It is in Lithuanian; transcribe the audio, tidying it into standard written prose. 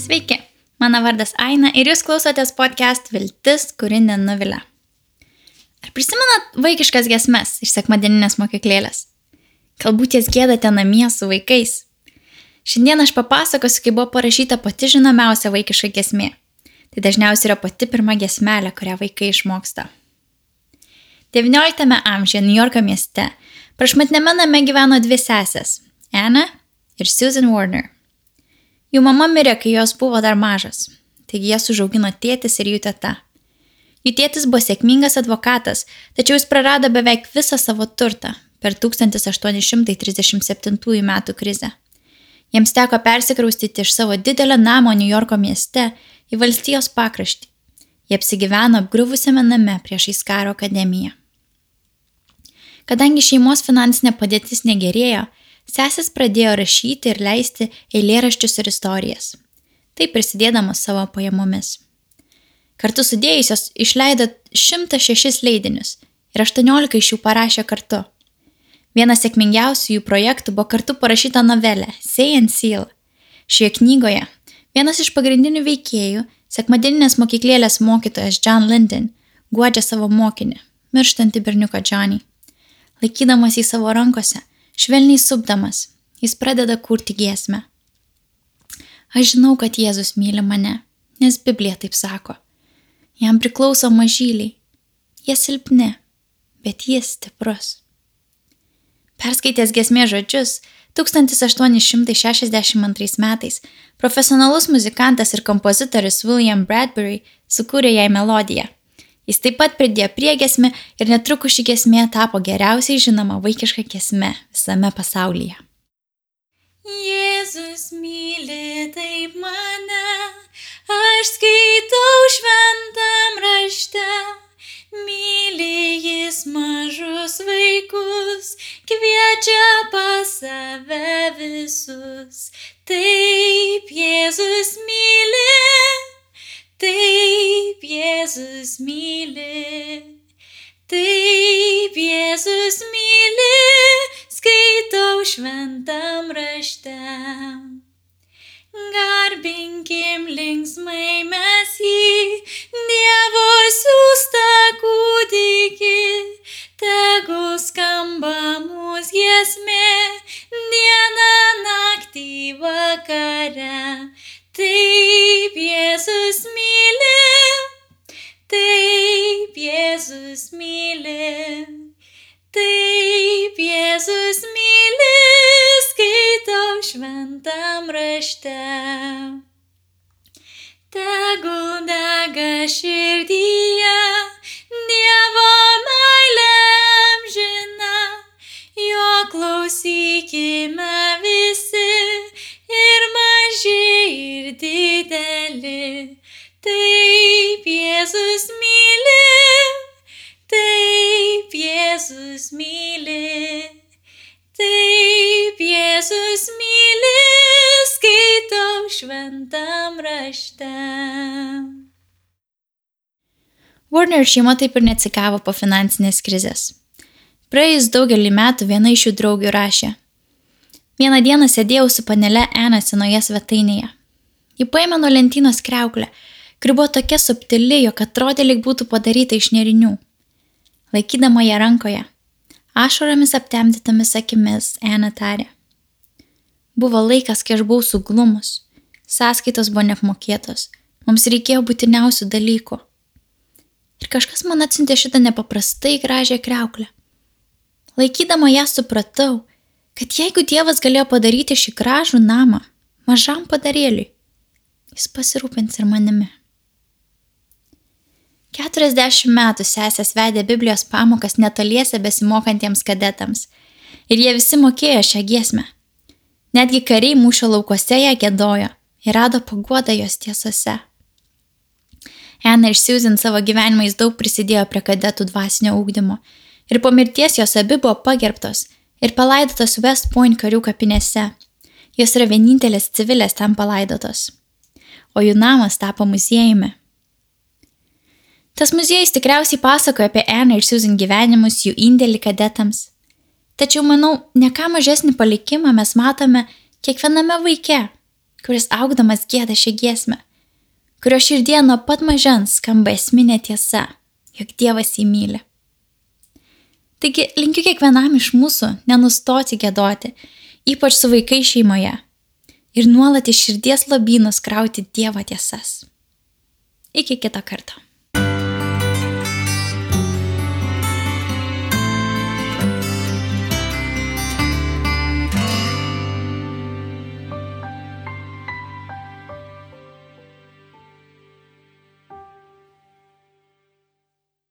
Sveiki, mano vardas Aina ir jūs klausotės podcast Viltis, kuri nenuvilia. Ar prisimenat vaikiškas giesmes iš sekmadieninės mokyklėlės? Galbūt jas giedate namie su vaikais. Šiandien aš papasakosiu, kaip buvo parašyta pati žinomiausia vaikiška giesmė. Tai dažniausiai yra pati pirma giesmelė, kurią vaikai išmoksta. XIX amžiuje New Yorko mieste prašmatniame name gyveno dvi sesės – Anna ir Susan Warner. Jų mama mirė, kai jos buvo dar mažas, taigi jas užaugino tėtis ir jų teta. Jų tėtis buvo sėkmingas advokatas, tačiau jis prarado beveik visą savo turtą per 1837 metų krizę. Jiems teko persikraustyti iš savo didelio namo New Yorko mieste į valstijos pakraštį. Jie apsigyveno apgriuvusiame name priešais karo akademiją. Kadangi šeimos finansinė padėtis negerėjo, sesės pradėjo rašyti ir leisti eilėraščius ir istorijas, taip prisidėdamos savo pajamomis. Kartu sudėjusios išleido 106 leidinius ir 18 iš jų parašė kartu. Vienas sėkmingiausių jų projektų buvo kartu parašyta novelė Say and Seal. Šioje knygoje vienas iš pagrindinių veikėjų, sekmadieninės mokyklėlės mokytojas John Linden, guodžia savo mokinį, mirštantį berniuką Johnny. Laikydamas jį savo rankose, švelniai supdamas, jis pradeda kurti giesmę. Aš žinau, kad Jėzus myli mane, nes Biblija taip sako. Jam priklauso mažyliai. Jie silpni, bet jis stiprus. Perskaitęs giesmės žodžius, 1862 metais profesionalus muzikantas ir kompozitorius William Bradbury sukūrė jai melodiją. Jis taip pat pridėjo priegiesmę ir netrukus ši giesmė tapo geriausiai žinoma vaikiška giesme visame pasaulyje. Jėzus myli taip mane, aš skaitau šventam rašte, myli jis mažus vaikus, kviečia pas save visus. Taip Jėzus myli, taip Jėzus myli, taip Jėzus myli, skaitau šventam rašte. Garbinkim linksmai mes jį, Dievo siųstą kūdikį, tegul skamba mūsų giesmė, dieną naktį vakare. Taip Jėzus myli, taip Jėzus myli, taip Jėzus myli, skaitau šventam rašte. Tegul dega širdyje Dievo meilė amžina, jo klausykime visi, ir maži, ir dideli. Taip Jėzus myli, taip Jėzus myli, taip Jėzus myli, skaitau šventam rašte. Warner šeima taip ir neatsigavo po finansinės krizės. Praėjus daugelį metų viena iš jų draugių rašė: Vieną dieną sėdėjau su panele Anna senoje svetainėje. Ji paėmė nuo lentynos kriauklę, kuri buvo tokia subtili, jog atrodė, lyg būtų padaryta iš nėrinių. Laikydama ją rankoje, ašaromis aptemdytomis akimis, Anna tarė: Buvo laikas, kai aš buvau suglumus, sąskaitos buvo neapmokėtos, mums reikėjo būtiniausių dalykų. Ir kažkas man atsiuntė šitą nepaprastai gražią kriauklę. Laikydama ją supratau, kad jeigu Dievas galėjo padaryti šį gražų namą mažam padarėliui, jis pasirūpins ir manimi. 40 metų sesės vedė Biblijos pamokas netoliese besimokantiems kadetams ir jie visi mokėjo šią giesmę. Netgi kariai mūšio laukuose ją giedojo ir rado paguodą jos tiesose. Anna ir Susan savo gyvenimais daug prisidėjo prie kadetų dvasinio ugdymo ir po mirties jos abi buvo pagerbtos ir palaidotos West Point karių kapinėse. Jos yra vienintelės civilės ten palaidotos, o jų namas tapo muziejumi. Tas muziejus tikriausiai pasakoja apie Anna ir Susan gyvenimus, jų indėlį kadetams. Tačiau, manau, ne ką mažesnį palikimą mes matome kiekviename vaike, kuris augdamas gieda šią giesmę, kurio širdie nuo pat mažens skamba esminė tiesa, jog Dievas jį myli. Taigi linkiu kiekvienam iš mūsų nenustoti giedoti, ypač su vaikais šeimoje, ir nuolat iš širdies lobynus krauti Dievo tiesas. Iki kito karto.